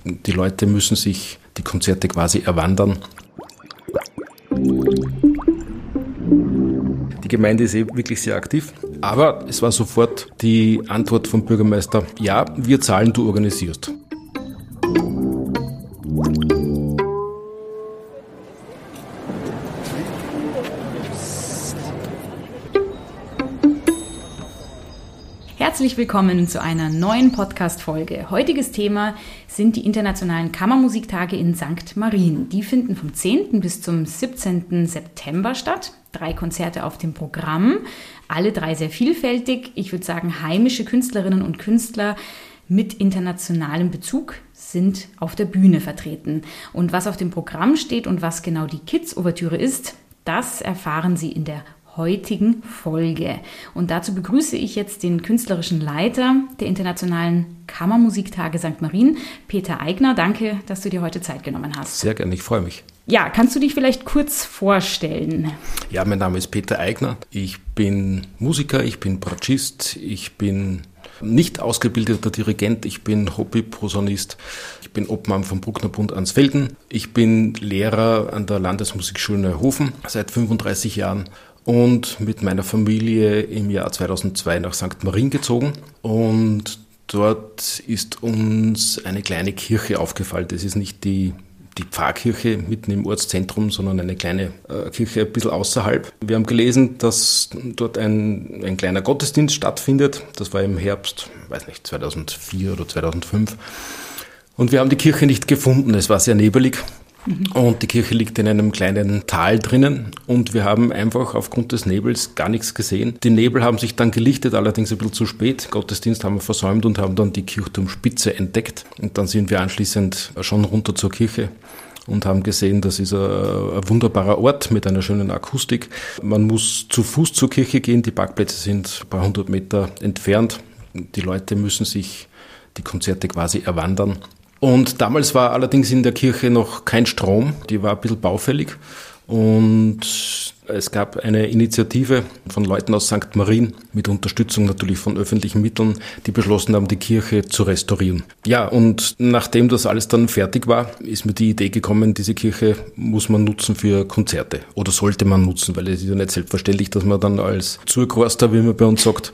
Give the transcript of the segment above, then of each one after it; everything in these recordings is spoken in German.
Die Leute müssen sich die Konzerte quasi erwandern. Die Gemeinde ist wirklich sehr aktiv, aber es war sofort die Antwort vom Bürgermeister: Ja, wir zahlen, du organisierst. Herzlich willkommen zu einer neuen Podcast-Folge. Heutiges Thema sind die internationalen Kammermusiktage in St. Marien. Die finden vom 10. bis zum 17. September statt. 3 Konzerte auf dem Programm, alle 3 sehr vielfältig. Ich würde sagen, heimische Künstlerinnen und Künstler mit internationalem Bezug sind auf der Bühne vertreten. Und was auf dem Programm steht und was genau die Kids-Ouvertüre ist, das erfahren Sie in der heutigen Folge. Und dazu begrüße ich jetzt den künstlerischen Leiter der Internationalen Kammermusiktage St. Marien, Peter Eigner. Danke, dass du dir heute Zeit genommen hast. Sehr gerne, ich freue mich. Ja, kannst du dich vielleicht kurz vorstellen? Ja, mein Name ist Peter Eigner. Ich bin Musiker, ich bin Bratschist, ich bin nicht ausgebildeter Dirigent, ich bin Hobby-Posaunist, ich bin Obmann vom Brucknerbund Ansfelden. Ich bin Lehrer an der Landesmusikschule Neuhofen seit 35 Jahren. Und mit meiner Familie im Jahr 2002 nach St. Marien gezogen. Und dort ist uns eine kleine Kirche aufgefallen. Das ist nicht die Pfarrkirche mitten im Ortszentrum, sondern eine kleine Kirche ein bisschen außerhalb. Wir haben gelesen, dass dort ein kleiner Gottesdienst stattfindet. Das war im Herbst, 2004 oder 2005. Und wir haben die Kirche nicht gefunden. Es war sehr nebelig. Und die Kirche liegt in einem kleinen Tal drinnen und wir haben einfach aufgrund des Nebels gar nichts gesehen. Die Nebel haben sich dann gelichtet, allerdings ein bisschen zu spät. Gottesdienst haben wir versäumt und haben dann die Kirchturmspitze entdeckt. Und dann sind wir anschließend schon runter zur Kirche und haben gesehen, das ist ein wunderbarer Ort mit einer schönen Akustik. Man muss zu Fuß zur Kirche gehen, die Parkplätze sind ein paar hundert Meter entfernt. Die Leute müssen sich die Konzerte quasi erwandern. Und damals war allerdings in der Kirche noch kein Strom, die war ein bisschen baufällig und es gab eine Initiative von Leuten aus St. Marien mit Unterstützung natürlich von öffentlichen Mitteln, die beschlossen haben, die Kirche zu restaurieren. Ja, und nachdem das alles dann fertig war, ist mir die Idee gekommen, diese Kirche muss man nutzen für Konzerte oder sollte man nutzen, weil es ist ja nicht selbstverständlich, dass man dann als Zurgroster, wie man bei uns sagt,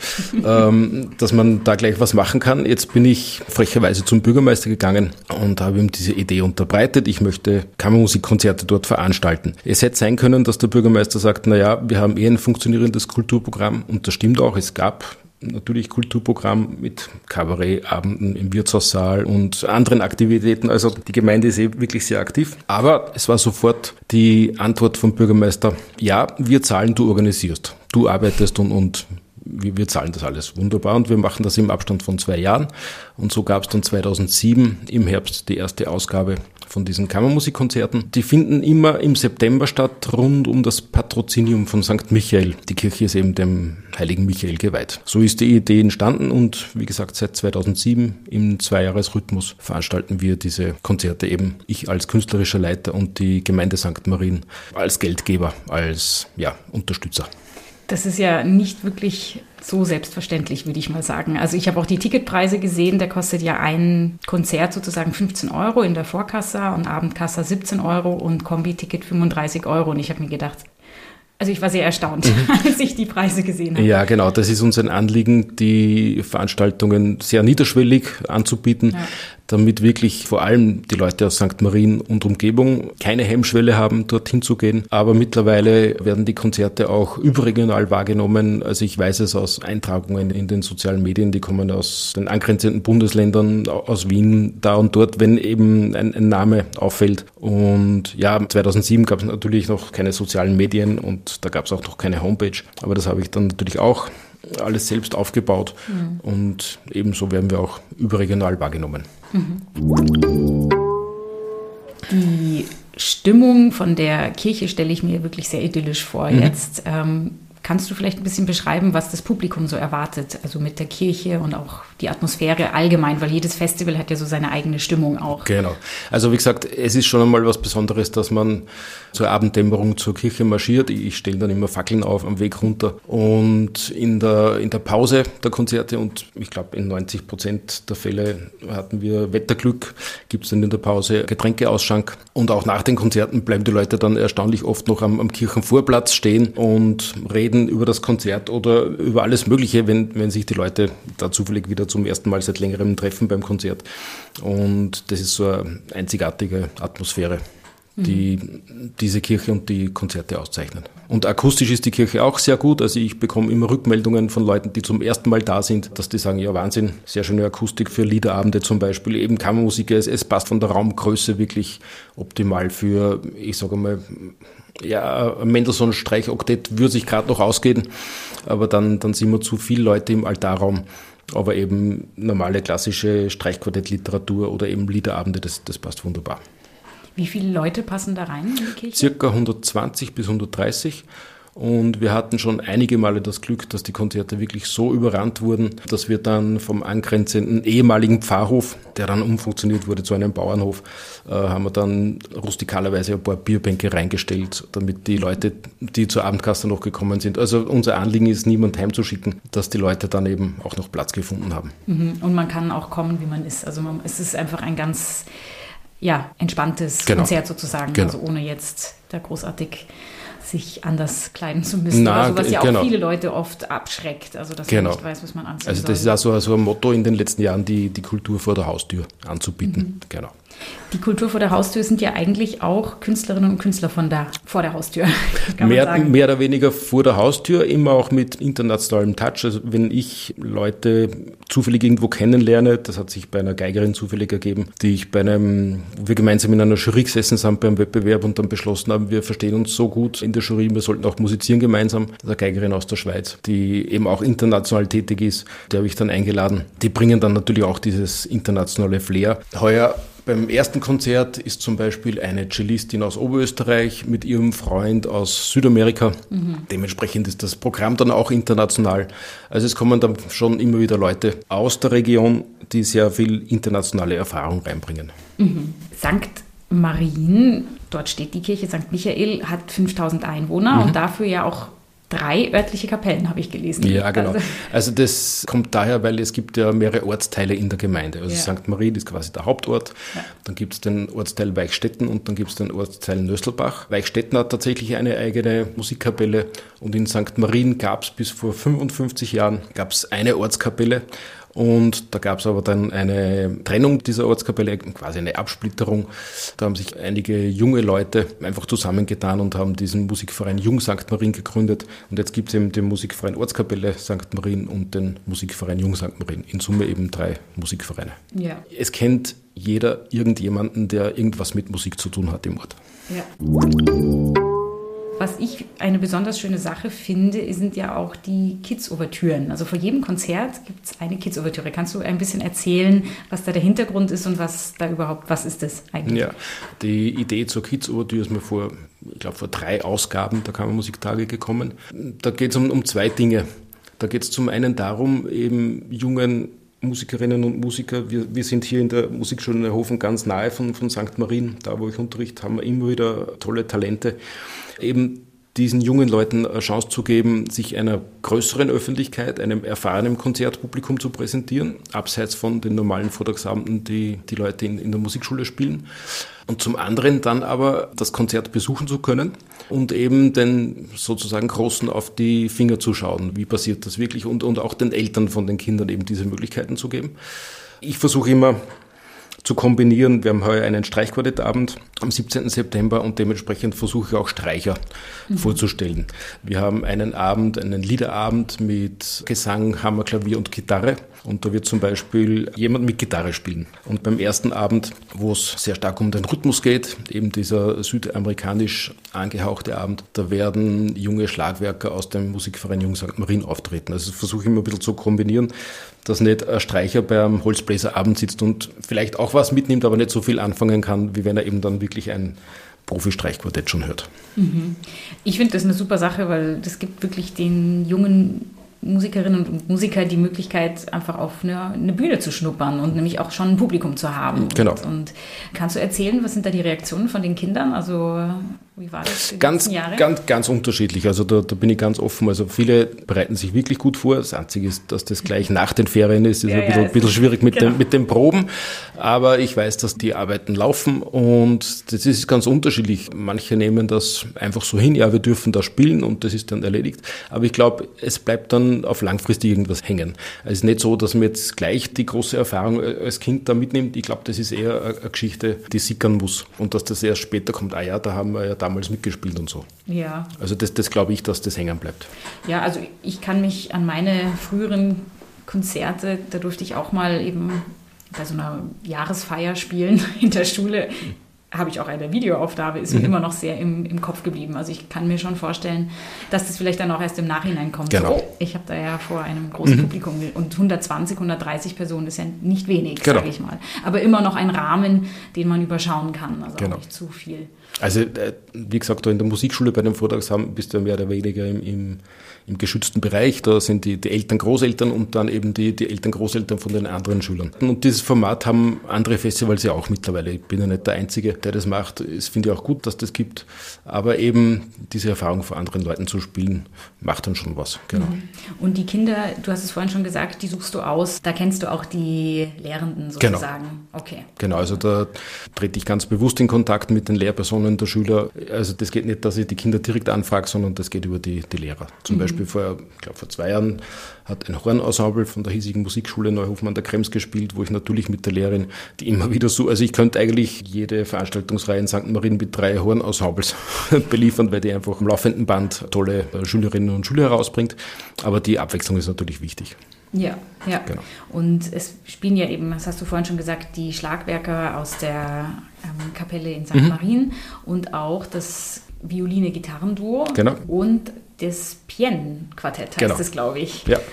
dass man da gleich was machen kann. Jetzt bin ich frecherweise zum Bürgermeister gegangen und habe ihm diese Idee unterbreitet. Ich möchte Kammermusikkonzerte dort veranstalten. Es hätte sein können, dass der Bürgermeister sagt, naja, wir haben ein funktionierendes Kulturprogramm und das stimmt auch. Es gab natürlich Kulturprogramm mit Kabarettabenden im Wirtshaussaal und anderen Aktivitäten. Also die Gemeinde ist wirklich sehr aktiv. Aber es war sofort die Antwort vom Bürgermeister: Ja, wir zahlen, du organisierst. Du arbeitest und wir zahlen das alles. Wunderbar. Und wir machen das im Abstand von 2 Jahren. Und so gab es dann 2007 im Herbst die erste Ausgabe von diesen Kammermusikkonzerten. Die finden immer im September statt, rund um das Patrozinium von St. Michael. Die Kirche ist eben dem heiligen Michael geweiht. So ist die Idee entstanden und wie gesagt, seit 2007 im 2-Jahres-Rhythmus veranstalten wir diese Konzerte eben. Ich als künstlerischer Leiter und die Gemeinde St. Marien als Geldgeber, als Unterstützer. Das ist ja nicht wirklich so selbstverständlich, würde ich mal sagen. Also ich habe auch die Ticketpreise gesehen, da kostet ja ein Konzert sozusagen 15 € in der Vorkasse und Abendkasse 17 € und Kombi-Ticket 35 €. Und ich habe mir gedacht, also ich war sehr erstaunt, als ich die Preise gesehen habe. Ja, genau, das ist uns ein Anliegen, die Veranstaltungen sehr niederschwellig anzubieten, damit wirklich vor allem die Leute aus St. Marien und Umgebung keine Hemmschwelle haben, dorthin zu gehen. Aber mittlerweile werden die Konzerte auch überregional wahrgenommen. Also ich weiß es aus Eintragungen in den sozialen Medien, die kommen aus den angrenzenden Bundesländern, aus Wien, da und dort, wenn eben ein Name auffällt. Und ja, 2007 gab es natürlich noch keine sozialen Medien und da gab es auch noch keine Homepage. Aber das habe ich dann natürlich auch alles selbst aufgebaut und ebenso werden wir auch überregional wahrgenommen. Die Stimmung von der Kirche stelle ich mir wirklich sehr idyllisch vor. Jetzt Kannst du vielleicht ein bisschen beschreiben, was das Publikum so erwartet, also mit der Kirche und auch die Atmosphäre allgemein, weil jedes Festival hat ja so seine eigene Stimmung auch. Genau. Also wie gesagt, es ist schon einmal was Besonderes, dass man zur Abenddämmerung zur Kirche marschiert. Ich stelle dann immer Fackeln auf am Weg runter und in der Pause der Konzerte, und ich glaube in 90% der Fälle hatten wir Wetterglück, gibt es dann in der Pause Getränkeausschank, und auch nach den Konzerten bleiben die Leute dann erstaunlich oft noch am Kirchenvorplatz stehen und reden über das Konzert oder über alles Mögliche, wenn sich die Leute da zufällig wieder zum ersten Mal seit längerem treffen beim Konzert. Und das ist so eine einzigartige Atmosphäre, die diese Kirche und die Konzerte auszeichnen. Und akustisch ist die Kirche auch sehr gut. Also ich bekomme immer Rückmeldungen von Leuten, die zum ersten Mal da sind, dass die sagen, ja Wahnsinn, sehr schöne Akustik für Liederabende zum Beispiel, eben Kammermusik, es passt von der Raumgröße wirklich optimal für, ich sage mal, ja, ein Mendelssohn-Streichoktett würde sich gerade noch ausgehen, aber dann sind wir zu viele Leute im Altarraum. Aber eben normale klassische Streichquartettliteratur oder eben Liederabende, das passt wunderbar. Wie viele Leute passen da rein in die Kirche? Circa 120 bis 130. Und wir hatten schon einige Male das Glück, dass die Konzerte wirklich so überrannt wurden, dass wir dann vom angrenzenden ehemaligen Pfarrhof, der dann umfunktioniert wurde zu einem Bauernhof, haben wir dann rustikalerweise ein paar Bierbänke reingestellt, damit die Leute, die zur Abendkasse noch gekommen sind, also unser Anliegen ist, niemand heimzuschicken, dass die Leute dann eben auch noch Platz gefunden haben. Und man kann auch kommen, wie man ist. Also es ist einfach ein ganz entspanntes Konzert sozusagen, also ohne jetzt da großartig sich anders kleiden zu müssen, was ja auch viele Leute oft abschreckt, also dass man nicht weiß, was man anziehen soll. Also das ist auch so ein Motto in den letzten Jahren, die Kultur vor der Haustür anzubieten. Genau. Die Kultur vor der Haustür sind ja eigentlich auch Künstlerinnen und Künstler vor der Haustür, kann man sagen. Mehr oder weniger vor der Haustür, immer auch mit internationalem Touch. Also wenn ich Leute zufällig irgendwo kennenlerne, das hat sich bei einer Geigerin zufällig ergeben, wo wir gemeinsam in einer Jury gesessen sind beim Wettbewerb und dann beschlossen haben, wir verstehen uns so gut in der Jury, wir sollten auch musizieren gemeinsam. Das ist eine Geigerin aus der Schweiz, die eben auch international tätig ist, die habe ich dann eingeladen. Die bringen dann natürlich auch dieses internationale Flair. Heuer beim ersten Konzert ist zum Beispiel eine Cellistin aus Oberösterreich mit ihrem Freund aus Südamerika. Dementsprechend ist das Programm dann auch international. Also es kommen dann schon immer wieder Leute aus der Region, die sehr viel internationale Erfahrung reinbringen. St. Marien, dort steht die Kirche St. Michael, hat 5000 Einwohner und dafür ja auch 3 örtliche Kapellen, habe ich gelesen. Ja, genau. Also das kommt daher, weil es gibt ja mehrere Ortsteile in der Gemeinde. Also St. Marien ist quasi der Hauptort. Ja. Dann gibt es den Ortsteil Weichstetten und dann gibt es den Ortsteil Nösselbach. Weichstetten hat tatsächlich eine eigene Musikkapelle und in St. Marien gab es bis vor 55 Jahren eine Ortskapelle. Und da gab es aber dann eine Trennung dieser Ortskapelle, quasi eine Absplitterung. Da haben sich einige junge Leute einfach zusammengetan und haben diesen Musikverein Jung St. Marien gegründet. Und jetzt gibt es eben den Musikverein Ortskapelle St. Marien und den Musikverein Jung St. Marien. In Summe eben 3 Musikvereine. Ja. Es kennt jeder irgendjemanden, der irgendwas mit Musik zu tun hat im Ort. Ja. Was ich eine besonders schöne Sache finde, sind ja auch die Kids-Ouvertüren. Also vor jedem Konzert gibt es eine Kids-Ouvertüre. Kannst du ein bisschen erzählen, was da der Hintergrund ist und was ist das eigentlich? Ja, die Idee zur Kids-Ouvertüre ist mir vor 3 Ausgaben der Kammermusiktage gekommen. Da geht es um 2 Dinge. Da geht es zum einen darum, eben jungen Musikerinnen und Musiker, wir sind hier in der Musikschule Neuhofen ganz nahe von St. Marien, da wo ich unterrichte, haben wir immer wieder tolle Talente, eben diesen jungen Leuten eine Chance zu geben, sich einer größeren Öffentlichkeit, einem erfahrenen Konzertpublikum zu präsentieren, abseits von den normalen Vortragsabenden, die Leute in der Musikschule spielen. Und zum anderen dann aber das Konzert besuchen zu können und eben den sozusagen Großen auf die Finger zu schauen. Wie passiert das wirklich? Und auch den Eltern von den Kindern eben diese Möglichkeiten zu geben. Ich versuche immer zu kombinieren. Wir haben heuer einen Streichquartettabend am 17. September und dementsprechend versuche ich auch Streicher vorzustellen. Wir haben einen Liederabend mit Gesang, Hammer, Klavier und Gitarre. Und da wird zum Beispiel jemand mit Gitarre spielen. Und beim ersten Abend, wo es sehr stark um den Rhythmus geht, eben dieser südamerikanisch angehauchte Abend, da werden junge Schlagwerker aus dem Musikverein Jung St. Marien auftreten. Also das versuche ich immer ein bisschen zu kombinieren, dass nicht ein Streicher beim Holzbläserabend sitzt und vielleicht auch was mitnimmt, aber nicht so viel anfangen kann, wie wenn er eben dann wirklich ein Profi-Streichquartett schon hört. Ich finde das eine super Sache, weil das gibt wirklich den jungen Musikerinnen und Musiker die Möglichkeit, einfach auf eine Bühne zu schnuppern und nämlich auch schon ein Publikum zu haben. Genau. Und kannst du erzählen, was sind da die Reaktionen von den Kindern? Also wie war das die letzten Jahre? Ganz unterschiedlich. Also da bin ich ganz offen. Also viele bereiten sich wirklich gut vor. Das Einzige ist, dass das gleich nach den Ferien ist. Ist ein bisschen schwierig mit den Proben. Aber ich weiß, dass die Arbeiten laufen und das ist ganz unterschiedlich. Manche nehmen das einfach so hin. Ja, wir dürfen da spielen und das ist dann erledigt. Aber ich glaube, es bleibt dann auf langfristig irgendwas hängen. Es ist nicht so, dass man jetzt gleich die große Erfahrung als Kind da mitnimmt. Ich glaube, das ist eher eine Geschichte, die sickern muss und dass das erst später kommt. Ah ja, da haben wir ja damals mitgespielt und so. Ja. Also das glaube ich, dass das hängen bleibt. Ja, also ich kann mich an meine früheren Konzerte, da durfte ich auch mal eben bei so einer Jahresfeier spielen in der Schule. Habe ich auch eine Videoaufnahme, ist mir immer noch sehr im Kopf geblieben. Also ich kann mir schon vorstellen, dass das vielleicht dann auch erst im Nachhinein kommt. Genau. So, ich habe da ja vor einem großen Publikum und 120, 130 Personen ist ja nicht wenig, sage ich mal. Aber immer noch ein Rahmen, den man überschauen kann, also auch nicht zu viel. Also wie gesagt, da in der Musikschule bei dem Vortrag bist du mehr oder weniger im geschützten Bereich. Da sind die Eltern, Großeltern und dann eben die Eltern, Großeltern von den anderen Schülern. Und dieses Format haben andere Festivals ja auch mittlerweile. Ich bin ja nicht der Einzige, der das macht. Es finde ich auch gut, dass das gibt. Aber eben diese Erfahrung vor anderen Leuten zu spielen, macht dann schon was. Genau. Und die Kinder, du hast es vorhin schon gesagt, die suchst du aus. Da kennst du auch die Lehrenden sozusagen. Genau. Okay. Genau, also da trete ich ganz bewusst in Kontakt mit den Lehrpersonen der Schüler. Also das geht nicht, dass ich die Kinder direkt anfrage, sondern das geht über die Lehrer. Zum Beispiel vor 2 Jahren hat ein Hornensemble von der hiesigen Musikschule Neuhofen an der Krems gespielt, wo ich natürlich mit der Lehrerin, die immer wieder so, also ich könnte eigentlich jede Veranstaltungsreihe in St. Marien mit 3 Hornensembles beliefern, weil die einfach im laufenden Band tolle Schülerinnen und Schüler herausbringt. Aber die Abwechslung ist natürlich wichtig. Ja. Genau. Und es spielen ja eben, das hast du vorhin schon gesagt, die Schlagwerker aus der Kapelle in St. Marien und auch das Violine-Gitarrenduo und das Pienne-Quartett heißt es, glaube ich. Ja.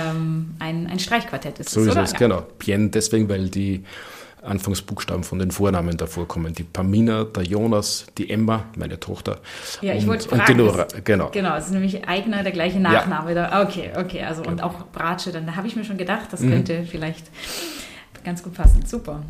Ein Streichquartett ist es, so ist oder? es, genau. Pienne deswegen, weil die Anfangsbuchstaben von den Vornamen davor kommen. Die Pamina, der Jonas, die Emma, meine Tochter, ja, ich wollte fragen, und die Nora. Genau, es ist nämlich Eigner, der gleiche Nachname. Ja. Okay, also und auch Bratsche, dann habe ich mir schon gedacht, das könnte vielleicht ganz gut passen. Super.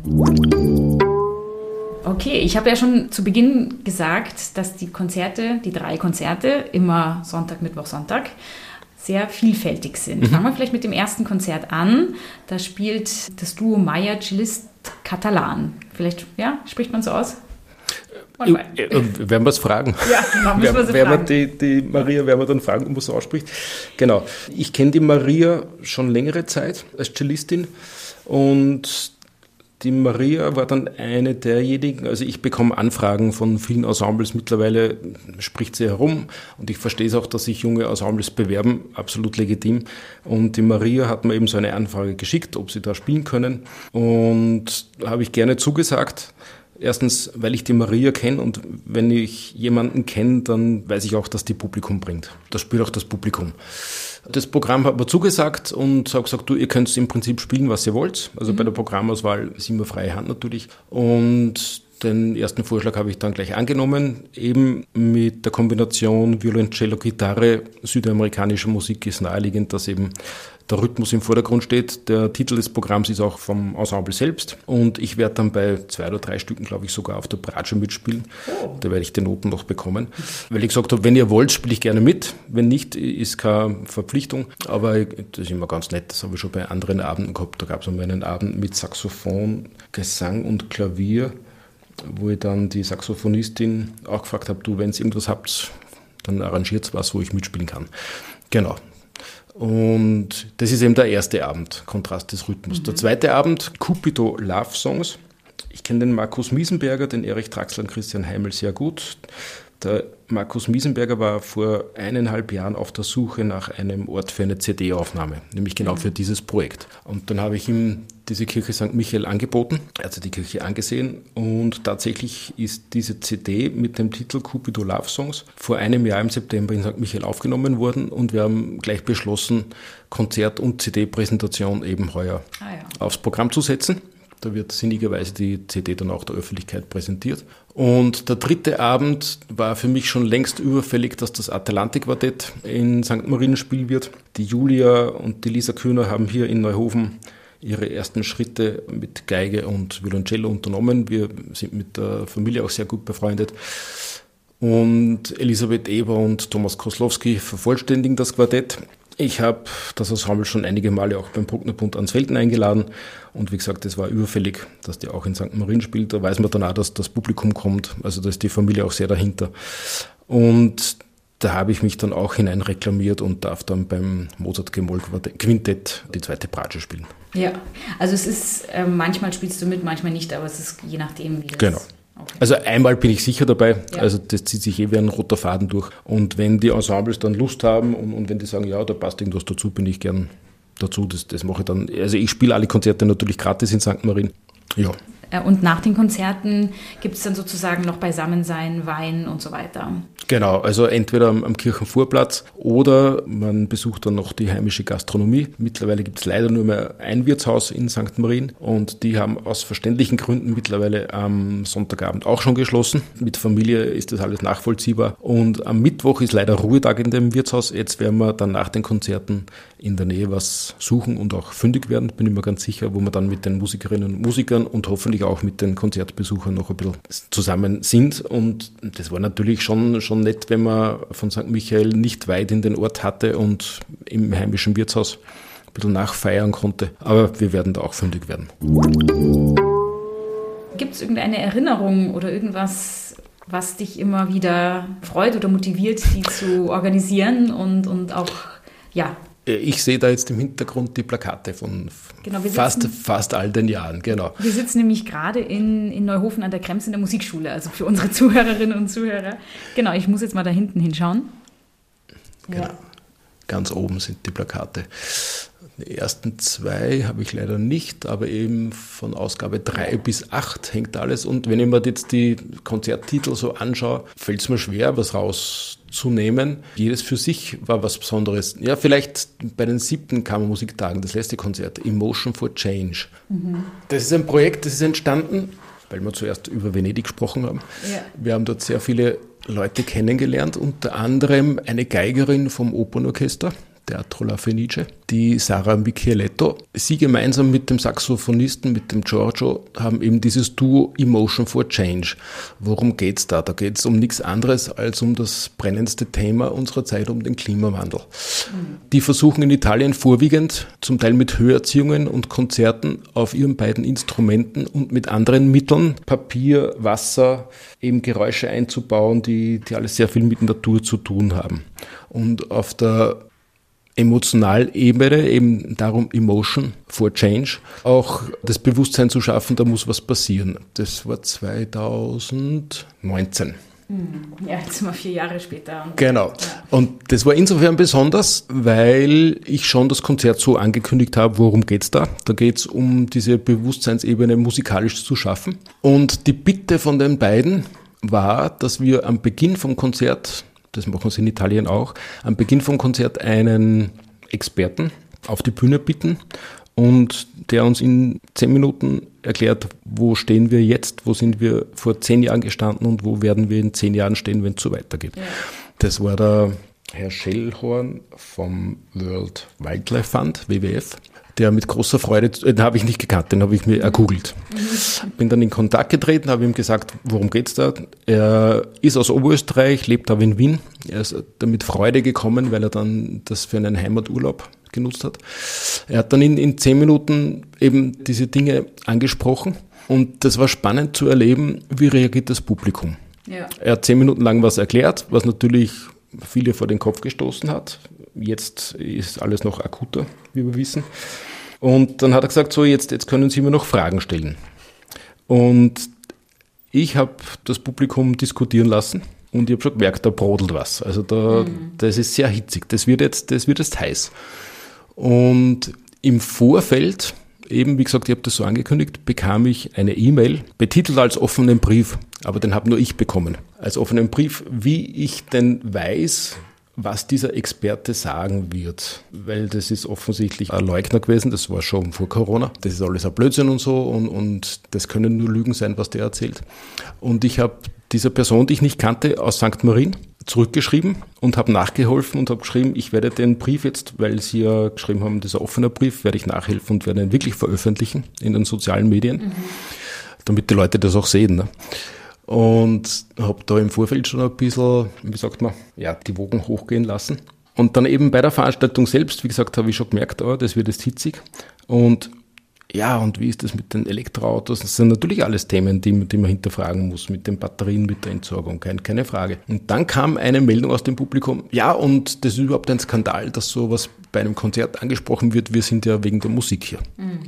Okay, ich habe ja schon zu Beginn gesagt, dass die 3 Konzerte, immer Sonntag, Mittwoch, Sonntag, sehr vielfältig sind. Fangen wir vielleicht mit dem ersten Konzert an. Da spielt das Duo Maya Cellist Catalan. Vielleicht, spricht man so aus? Werden wir es fragen? Ja, müssen wir sie fragen. Die Maria werden wir dann fragen, ob man es ausspricht. Genau. Ich kenne die Maria schon längere Zeit als Cellistin und die Maria war dann eine derjenigen, also ich bekomme Anfragen von vielen Ensembles, mittlerweile spricht sie herum und ich verstehe es auch, dass sich junge Ensembles bewerben, absolut legitim. Und die Maria hat mir eben so eine Anfrage geschickt, ob sie da spielen können und habe ich gerne zugesagt. Erstens, weil ich die Maria kenne und wenn ich jemanden kenne, dann weiß ich auch, dass die Publikum bringt. Das spürt auch das Publikum. Das Programm hat mir zugesagt und habe gesagt, ihr könnt im Prinzip spielen, was ihr wollt. Also bei der Programmauswahl ist immer freie Hand natürlich. Und den ersten Vorschlag habe ich dann gleich angenommen. Eben mit der Kombination Violoncello, Gitarre, südamerikanischer Musik ist naheliegend, dass eben der Rhythmus im Vordergrund steht. Der Titel des Programms ist auch vom Ensemble selbst. Und ich werde dann bei 2 oder 3 Stücken, glaube ich, sogar auf der Bratsche mitspielen. Da werde ich die Noten noch bekommen. Weil ich gesagt habe, wenn ihr wollt, spiele ich gerne mit. Wenn nicht, ist keine Verpflichtung. Aber das ist immer ganz nett. Das habe ich schon bei anderen Abenden gehabt. Da gab es einmal einen Abend mit Saxophon, Gesang und Klavier, wo ich dann die Saxophonistin auch gefragt habe, wenn ihr irgendwas habt, dann arrangiert was, wo ich mitspielen kann. Genau. Und das ist eben der erste Abend, Kontrast des Rhythmus. Der zweite Abend, Cupido Love Songs. Ich kenne den Markus Miesenberger, den Erich Traxler und Christian Heimel sehr gut. Der Markus Miesenberger war vor 1,5 Jahren auf der Suche nach einem Ort für eine CD-Aufnahme, nämlich genau für dieses Projekt. Und dann habe ich ihm diese Kirche St. Michael angeboten, er hat sich die Kirche angesehen und tatsächlich ist diese CD mit dem Titel Cupido Love Songs vor einem Jahr im September in St. Michael aufgenommen worden und wir haben gleich beschlossen, Konzert und CD-Präsentation eben heuer aufs Programm zu setzen. Da wird sinnigerweise die CD dann auch der Öffentlichkeit präsentiert. Und der dritte Abend war für mich schon längst überfällig, dass das Atlantik-Quartett in St. Marien spielen wird. Die Julia und die Lisa Kühner haben hier in Neuhofen ihre ersten Schritte mit Geige und Violoncello unternommen. Wir sind mit der Familie auch sehr gut befreundet. Und Elisabeth Eber und Thomas Koslowski vervollständigen das Quartett. Ich habe das Ensemble schon einige Male auch beim Brucknerbund Ansfelden eingeladen und wie gesagt, es war überfällig, dass die auch in St. Marien spielt. Da weiß man dann auch, dass das Publikum kommt, also da ist die Familie auch sehr dahinter. Und da habe ich mich dann auch hinein reklamiert und darf dann beim Mozart-G-Moll-Quintett die zweite Bratsche spielen. Ja, also es ist, manchmal spielst du mit, manchmal nicht, aber es ist je nachdem, wie das... Genau. Okay. Also einmal bin ich sicher dabei, also das zieht sich wie ein roter Faden durch. Und wenn die Ensembles dann Lust haben und wenn die sagen, ja, da passt irgendwas dazu, bin ich gern dazu. Das mache ich dann. Also ich spiele alle Konzerte natürlich gratis in St. Marien. Ja. Und nach den Konzerten gibt es dann sozusagen noch Beisammensein, Wein und so weiter. Genau, also entweder am Kirchenvorplatz oder man besucht dann noch die heimische Gastronomie. Mittlerweile gibt es leider nur mehr ein Wirtshaus in St. Marien und die haben aus verständlichen Gründen mittlerweile am Sonntagabend auch schon geschlossen. Mit Familie ist das alles nachvollziehbar und am Mittwoch ist leider Ruhetag in dem Wirtshaus. Jetzt werden wir dann nach den Konzerten in der Nähe was suchen und auch fündig werden, bin ich mir ganz sicher, wo wir dann mit den Musikerinnen und Musikern und hoffentlich auch mit den Konzertbesuchern noch ein bisschen zusammen sind. Und das war natürlich schon nett, wenn man von St. Michael nicht weit in den Ort hatte und im heimischen Wirtshaus ein bisschen nachfeiern konnte. Aber wir werden da auch fündig werden. Gibt es irgendeine Erinnerung oder irgendwas, was dich immer wieder freut oder motiviert, die zu organisieren und auch, ja... Ich sehe da jetzt im Hintergrund die Plakate von fast all den Jahren. Genau. Wir sitzen nämlich gerade in Neuhofen an der Krems in der Musikschule, also für unsere Zuhörerinnen und Zuhörer. Genau, ich muss jetzt mal da hinten hinschauen. Genau. Ja. Ganz oben sind die Plakate. Die ersten 2 habe ich leider nicht, aber eben von Ausgabe 3 bis 8 hängt alles. Und wenn ich mir jetzt die Konzerttitel so anschaue, fällt es mir schwer, was rauszunehmen. Jedes für sich war was Besonderes. Ja, vielleicht bei den 7. Kammermusiktagen, das letzte Konzert, Emotion for Change. Mhm. Das ist ein Projekt, das ist entstanden, weil wir zuerst über Venedig gesprochen haben. Ja. Wir haben dort sehr viele Leute kennengelernt, unter anderem eine Geigerin vom Opernorchester, Teatro La Fenice, die Sara Micheletto. Sie gemeinsam mit dem Saxophonisten, mit dem Giorgio, haben eben dieses Duo Emotion for Change. Worum geht's da? Da geht's um nichts anderes als um das brennendste Thema unserer Zeit, um den Klimawandel. Die versuchen in Italien vorwiegend, zum Teil mit Hörerziehungen und Konzerten auf ihren beiden Instrumenten und mit anderen Mitteln, Papier, Wasser, eben Geräusche einzubauen, die alles sehr viel mit Natur zu tun haben. Und auf der Emotionalebene, eben darum Emotion for Change, auch das Bewusstsein zu schaffen, da muss was passieren. Das war 2019. Ja, jetzt sind wir 4 Jahre später. Genau. Ja. Und das war insofern besonders, weil ich schon das Konzert so angekündigt habe, worum geht's da? Da geht's um diese Bewusstseinsebene musikalisch zu schaffen. Und die Bitte von den beiden war, dass wir am Beginn vom Konzert, das machen sie in Italien auch, am Beginn vom Konzert einen Experten auf die Bühne bitten und der uns in 10 Minuten erklärt, wo stehen wir jetzt, wo sind wir vor 10 Jahren gestanden und wo werden wir in 10 Jahren stehen, wenn es so weitergeht. Ja. Das war der Herr Schellhorn vom World Wildlife Fund, WWF, der mit großer Freude, den habe ich nicht gekannt, den habe ich mir ergoogelt. Bin dann in Kontakt getreten, habe ihm gesagt, worum geht's da? Er ist aus Oberösterreich, lebt aber in Wien. Er ist da mit Freude gekommen, weil er dann das für einen Heimaturlaub genutzt hat. Er hat dann in 10 Minuten eben diese Dinge angesprochen und das war spannend zu erleben, wie reagiert das Publikum. Ja. Er hat 10 Minuten lang was erklärt, was natürlich viele vor den Kopf gestoßen hat. Jetzt ist alles noch akuter, wie wir wissen. Und dann hat er gesagt, so jetzt können Sie mir noch Fragen stellen. Und ich habe das Publikum diskutieren lassen und ich habe schon gemerkt, da brodelt was. Also das ist sehr hitzig, das wird jetzt heiß. Und im Vorfeld, eben wie gesagt, ich habe das so angekündigt, bekam ich eine E-Mail, betitelt als offenen Brief, aber den habe nur ich bekommen. Als offenen Brief, wie ich denn weiß, was dieser Experte sagen wird, weil das ist offensichtlich ein Leugner gewesen, das war schon vor Corona. Das ist alles ein Blödsinn und so und das können nur Lügen sein, was der erzählt. Und ich habe dieser Person, die ich nicht kannte, aus St. Marien zurückgeschrieben und habe nachgeholfen und habe geschrieben, ich werde den Brief jetzt, weil Sie ja geschrieben haben, das ist ein offener Brief, werde ich nachhelfen und werde ihn wirklich veröffentlichen in den sozialen Medien, damit die Leute das auch sehen. Ne? Und habe da im Vorfeld schon ein bisschen, wie sagt man, ja, die Wogen hochgehen lassen. Und dann eben bei der Veranstaltung selbst, wie gesagt, habe ich schon gemerkt, das wird jetzt hitzig. Und ja, und wie ist das mit den Elektroautos? Das sind natürlich alles Themen, die man hinterfragen muss, mit den Batterien, mit der Entsorgung, keine Frage. Und dann kam eine Meldung aus dem Publikum, ja, und das ist überhaupt ein Skandal, dass sowas bei einem Konzert angesprochen wird, wir sind ja wegen der Musik hier.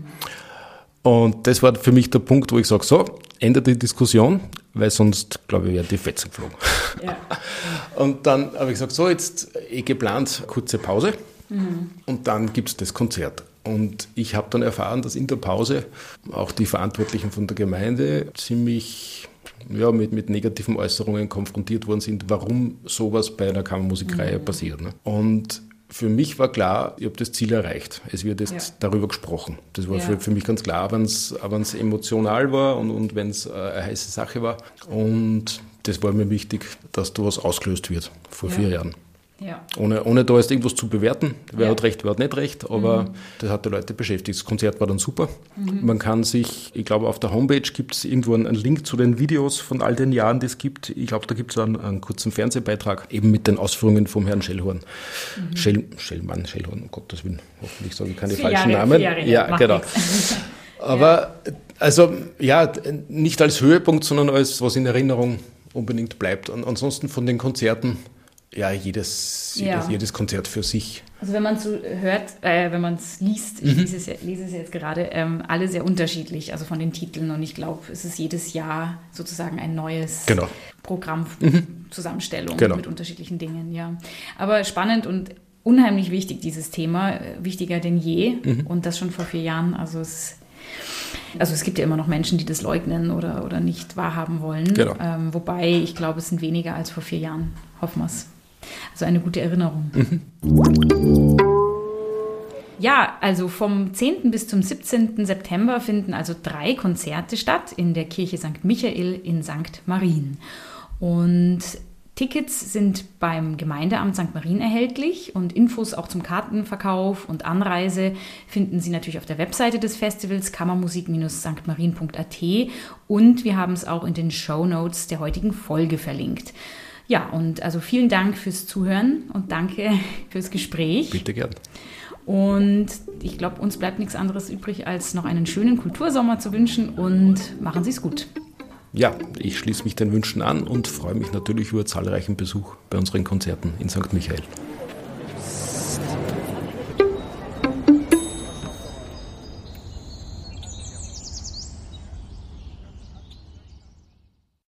Und das war für mich der Punkt, wo ich sage, so, ändert die Diskussion, weil sonst, glaube ich, wäre die Fetzen geflogen. Ja. Und dann habe ich gesagt, so, jetzt geplant, kurze Pause und dann gibt es das Konzert. Und ich habe dann erfahren, dass in der Pause auch die Verantwortlichen von der Gemeinde ziemlich mit negativen Äußerungen konfrontiert worden sind, warum sowas bei einer Kammermusikreihe passiert. Ne? Und für mich war klar, ich habe das Ziel erreicht. Es wird jetzt darüber gesprochen. Das war für mich ganz klar, wenn es emotional war und wenn es eine heiße Sache war. Und das war mir wichtig, dass da was ausgelöst wird vor 4 Jahren. Ja. Ohne da jetzt irgendwas zu bewerten, wer hat recht, wer hat nicht recht, aber das hat die Leute beschäftigt. Das Konzert war dann super. Man kann sich, ich glaube auf der Homepage gibt es irgendwo einen Link zu den Videos von all den Jahren, die es gibt. Ich glaube, da gibt es einen kurzen Fernsehbeitrag, eben mit den Ausführungen vom Herrn Schellhorn. Schellhorn, um Gottes Willen, hoffentlich sage ich keine falschen Namen. Ja, genau. Aber also ja, nicht als Höhepunkt, sondern als was in Erinnerung unbedingt bleibt. Und ansonsten von den Konzerten, ja, jedes Konzert für sich. Also wenn man es so hört, wenn man es liest, ich lese es jetzt gerade, alle sehr unterschiedlich, also von den Titeln. Und ich glaube, es ist jedes Jahr sozusagen ein neues Programm, Zusammenstellung mit unterschiedlichen Dingen. Ja. Aber spannend und unheimlich wichtig, dieses Thema, wichtiger denn je. Und das schon vor 4 Jahren. Also es gibt ja immer noch Menschen, die das leugnen oder nicht wahrhaben wollen. Genau. Wobei, ich glaube, es sind weniger als vor 4 Jahren. Hoffen wir es. Also eine gute Erinnerung. Ja, also vom 10. bis zum 17. September finden also 3 Konzerte statt in der Kirche St. Michael in St. Marien. Und Tickets sind beim Gemeindeamt St. Marien erhältlich und Infos auch zum Kartenverkauf und Anreise finden Sie natürlich auf der Webseite des Festivals kammermusik-stmarien.at und wir haben es auch in den Shownotes der heutigen Folge verlinkt. Ja, und also vielen Dank fürs Zuhören und danke fürs Gespräch. Bitte gern. Und ich glaube, uns bleibt nichts anderes übrig, als noch einen schönen Kultursommer zu wünschen und machen Sie es gut. Ja, ich schließe mich den Wünschen an und freue mich natürlich über zahlreichen Besuch bei unseren Konzerten in St. Michael.